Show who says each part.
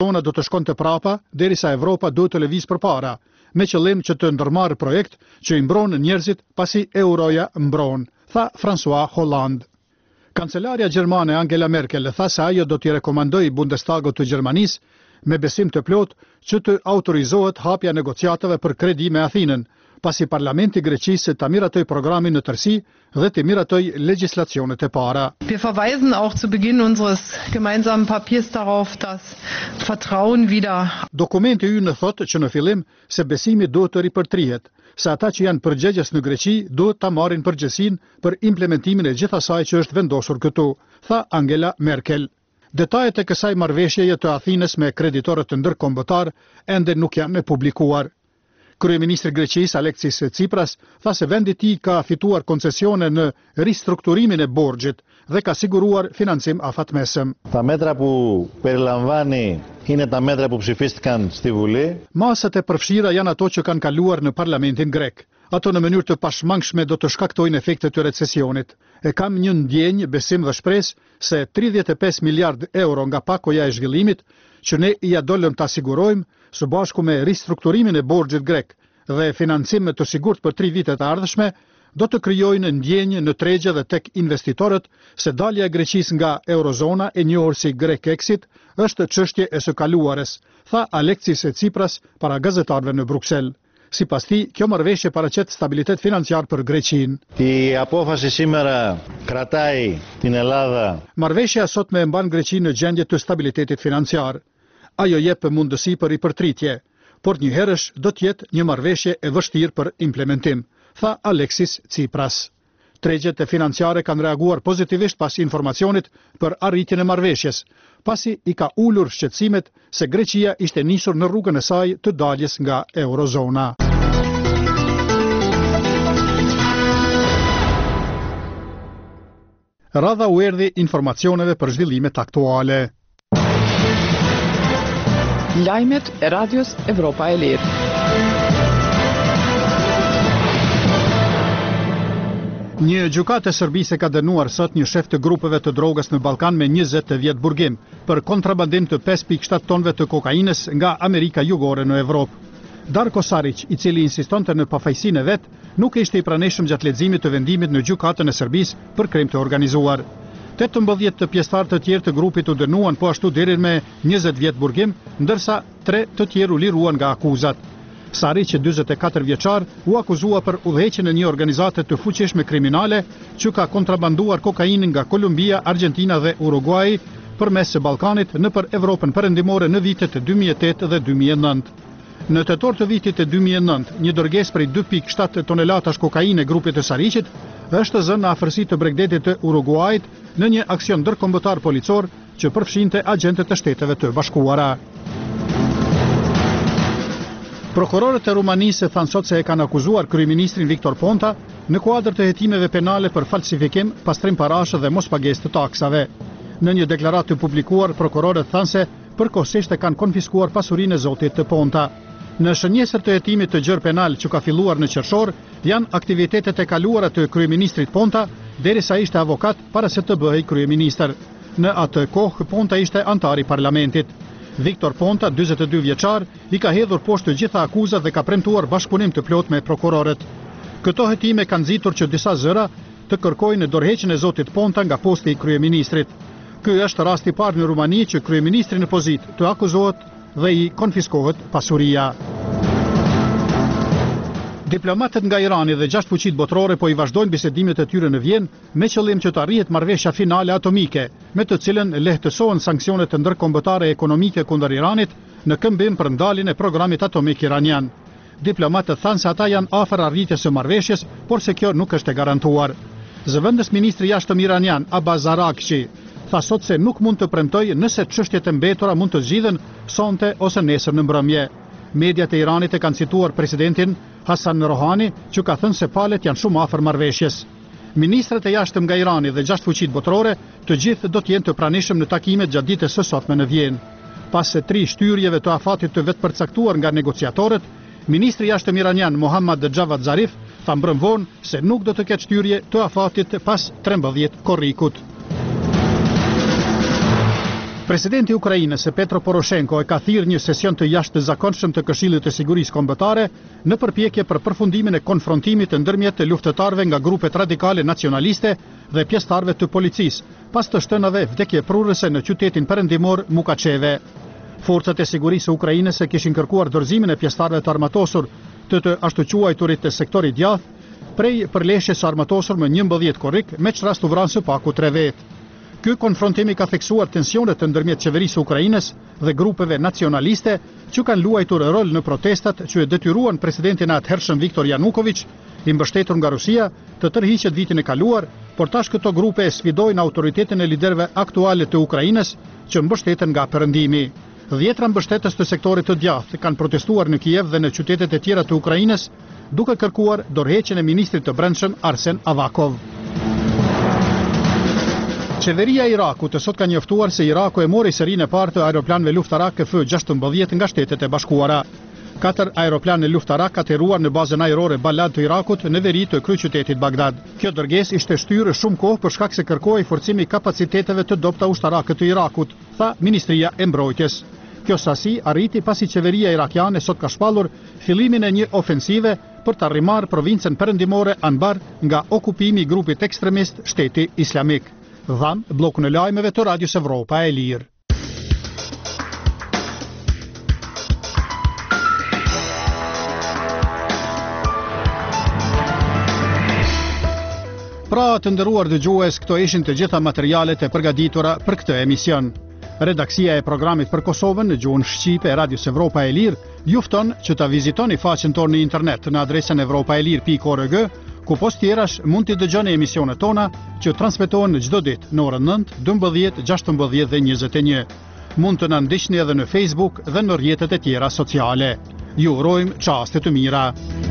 Speaker 1: Zona do të shkonte prapa, derisa Evropa duhet të lëvizë përpara, me qëllim që të ndërmarrë projekt që i mbron njerëzit pasi euroja mbron, tha François Hollande. Kancelaria gjermane Angela Merkel tha se ajo do t'i rekomandoj Bundestagut të Gjermanisë me besim të plot që të autorizohet hapja negociatave për kredi me Athinën, pasi Parlamenti Greqisë ta miratoj programin në tërësi dhe të miratoj legjislacionet e para.
Speaker 2: Wir verweisen auch zu Beginn unseres gemeinsamen Papiers darauf, dass Vertrauen wieder.
Speaker 1: Dokumenti ynë thotë që në fillim se besimi duhet të ripërtrihet, se ata që janë përgjegjës në Greqi duhet ta marrin përgjegjësinë për implementimin e gjithasaj që është vendosur këtu, tha Angela Merkel. Detajet e kësaj marrëveshjeje të Athinës me kreditorët të ndërkombëtar ende nuk janë publikuar. Kryeministri i Greqisë Aleksis Tsipras tha se vendi i tij ka fituar koncesione në ristrukturimin e borxhit dhe ka siguruar financim afatmesëm.
Speaker 3: Τα μέτρα που περιλαμβάνει είναι τα μέτρα που ψηφίστηκαν στη Βουλή.
Speaker 1: Masat e përfshira janë ato që kanë kaluar në Parlamentin grek. Ato në mënyrë të pashmangshme do të shkaktojnë efektet të recesionit. E kam një ndjenjë, besim dhe shpresë se 35 miliard euro nga pakoja e zhvillimit që ne ja dolëm ta sigurojmë së bashku me ristrukturimin e borxhit grek dhe financime të sigurt për 3 vitet e ardhshme, do të krijojnë ndjenjë në tregje dhe tek investitorët se dalja e Greqisë nga eurozona e njohur si Grexit është çështje e së kaluarës, tha Aleksis Tsipras para gazetarëve në Bruksel. Sipas tij, kjo marrëveshje paraqet stabilitet financiar për Greqinë.
Speaker 3: Η απόφαση σήμερα κρατάει την Ελλάδα.
Speaker 1: Marrëveshja sot me mban Greqinë në gjendje të stabilitetit financiar. Ajo jep mundësi për ripërtritje, por njëherësh do të jetë një marrëveshje e vështirë për implementim, tha Aleksis Tsipras. Tregjet e financiare kanë reaguar pozitivisht pas informacionit për arritjen e marrëveshjes, pasi i ka ulur shqetësimet se Greqia ishte nisur në rrugën e saj të daljes nga eurozona. Radha u erdhi informacioneve për zhvillimet aktuale.
Speaker 4: Lajmet e Radios Evropa e Lirë.
Speaker 1: Një gjykate serbise ka dënuar sot një shef të grupeve të drogës në Ballkan me 20 vjet burgim për kontrabandim të 5.7 tonëve të kokainës nga Amerika Jugore në Evropë. Darko Saric, i cili insistonte në pafajësinë e vet, nuk ishte i pranishëm gjatë leximit të vendimit në gjykatën e Serbisë për krim të organizuar. 18 të pjesëtarë të tjerë të grupit u dënuan po ashtu deri me 20 vjet burgim, ndërsa 3 të tjerë u liruan nga akuzat. Saric, 44 vjeçar, u akuzua për udhëheqjen e një organizate të fuqishme kriminale që ka kontrabanduar kokainë nga Kolumbia, Argentina dhe Uruguay përmes së Ballkanit nëpër Evropën perëndimore në vitet 2008 dhe 2009. Në tetor të vitit të 2009, një dërgesë prej 2.7 tonelatash kokainë e grupit të Saricit është zënë në afërsi të Bregdetit të Uruguayit në një aksion ndërkombëtar policor që përfshinte agentët e Shteteve të Bashkuara. Prokurorët e Rumanisë thanë sot se e kanë akuzuar kryeministrin Viktor Ponta në kuadër të hetimeve penale për falsifikim, pastrim parash dhe mospagesë të taksave. Në një deklaratë të publikuar, prokurorët thanë se përkohësisht e kanë konfiskuar pasurinë e zotit të Ponta. Në shënjesër të hetimit të gjërë penal që ka filluar në qershor, janë aktivitetet e kaluara të kryeministrit Ponta, derisa ishte avokat para se të bëhej kryeministër. Në atë kohë, Ponta ishte antar i parlamentit. Viktor Ponta, 42 vjeçar, i ka hedhur poshtë të gjitha akuzat dhe ka premtuar bashkëpunim të plot me prokurorët. Këto hetime kanë nxitur që disa zëra të kërkojnë dorëheqjen e zotit Ponta nga posti i kryeministrit. Ky është rasti i parë në Rumani që kryeministri në pozitë të akuzohet dhe i konfiskohet pasuria. Diplomatët nga Irani dhe 6 fuqitë botërore po i vazhdojnë bisedimet e tyre në Vjenë me qëllim që të arrihet marrëveshja finale atomike, me të cilën lehtësohen sanksionet ndërkombëtare ekonomike kundër Iranit në këmbim për ndaljen e programit atomik iranian. Diplomatët thanë se ata janë afër arritjes së marrëveshjes, por se kjo nuk është e garantuar. Zëvendës ministri jashtëm iranian Abbas Araghchi tha sot se nuk mund të premtojë nëse çështjet e mbetura mund të zgjidhen sonte ose nesër në mbrëmje. Mediat e Iranit e kanë cituar presidentin Hassan Rouhani që ka thënë se palët janë shumë afër marrëveshjes. Ministrat e jashtëm nga Irani dhe 6 fuqitë botërore, të gjithë do të jenë të pranishëm në takimet gjatë ditës së sotme në Vjenë. Pas se 3 shtyrjeve të afatit të vetëpërcaktuar nga negociatorët, ministri i jashtëm iranian Mohammad Javad Zarif tha mbrëm vonë se nuk do të ketë shtyrje të afatit pas 13 korrikut. Presidenti i Ukrainës Petro Poroshenko e ka thirrë një sesion të jashtëzakonshëm të Këshillit të Sigurisë Kombëtare në përpjekje për përfundimin e konfrontimit ndërmjet të luftëtarëve nga grupet radikale nacionaliste dhe pjesëtarëve të policisë, pas të shtënave vdekjeprurëse në qytetin perëndimor Mukacheve. Forcat e sigurisë ukrainase kishin kërkuar dorëzimin e pjesëtarëve të armatosur të ashtu quajturit të sektorit djathtë prej përleshjes së armatosur më 11 korrik, me çfarë u vranë së paku 3 vetë. Ky konfrontimi ka theksuar tensionet ndërmjet qeverisë së Ukrainës dhe grupeve nacionaliste që kanë luajtur rol në protestat që e detyruan presidentin e atëhershëm Viktor Yanukovych, i mbështetur nga Rusia, të tërhiqet vitin e kaluar, por tash këto grupe sfidojnë autoritetin e liderëve aktuale të Ukrainës që mbështeten nga perëndimi. 10 mbështetës të sektorit të djathtë kanë protestuar në Kiev dhe në qytetet e tjera të Ukrainës, duke kërkuar dorëheqjen e ministrit të Brendshëm Arsen Avakov. Qeveria e Irakut sot ka njoftuar se Iraku e mori serinë e parë të aeroplanëve luftarak F-16 nga Shtetet e Bashkuara. 4 aeroplane luftarak aterruar në bazën ajrore Balad të Irakut në veri të kryeqytetit Bagdad. Kjo dërgesë ishte shtyrë shumë kohë për shkak se kërkoi forcimi kapaciteteve të dobta ushtarake të Irakut, tha Ministria e Mbrojtjes. Kjo sasi arriti pasi qeveria irakiane sot ka shpallur fillimin e një ofensive për të arrimar provincën perëndimore Anbar nga okupimi i grupit ekstremist Shteti Islamik. Dham blokun e lajmeve të Radios Evropa e Lirë. Pra të nderuar dëgjues, këto ishin të gjitha materialet e përgatitura për këtë emision. Redaksia e programit për Kosovën në gjuhën shqipe e Radios Evropa e Lirë ju fton që ta vizitoni faqen tonë në internet në adresën evropaelir.org, ku post tjerash mund t'i dëgjoni emisionet tona që transmetohen çdo ditë në orën 9, 12, 16 dhe 21. Mund të na ndiqni edhe në Facebook dhe në rrjetet e tjera sociale. Ju urojmë çaste të mira.